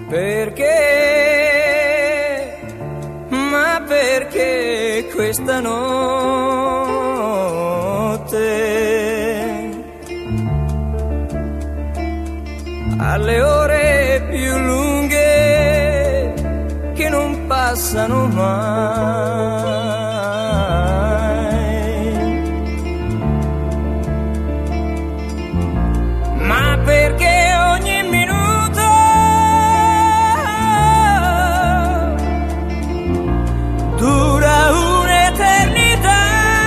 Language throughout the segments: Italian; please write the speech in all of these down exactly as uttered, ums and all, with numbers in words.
Perché, ma perché questa notte alle ore più lunghe che non passano mai, ma perché ogni minuto dura un'eternità.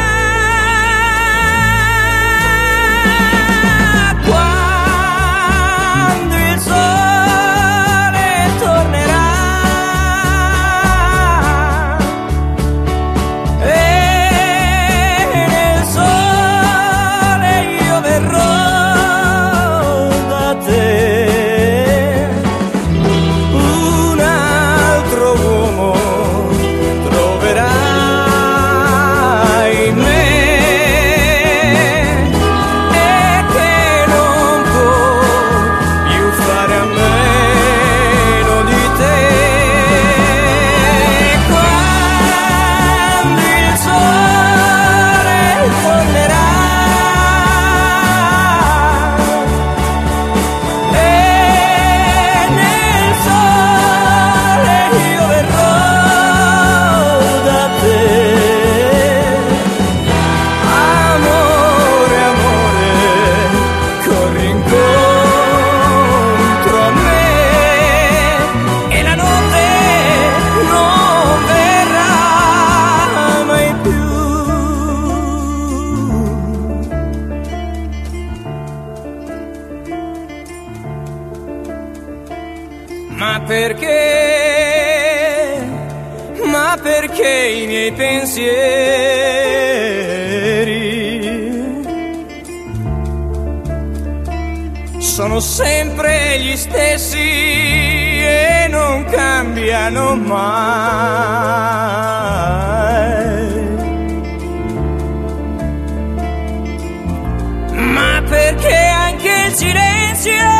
Quando il sole tornerà e nel sole io verrò da te, un altro uomo troverai in me, e che non può più fare a meno di te. Quando il sole tornerà e nel sole io verrò da te, amore, amore, corri incontro a me e la notte non verrà mai più. Ma perché, ma perché i miei pensieri sono sempre gli stessi e non cambiano mai? Ma perché anche il silenzio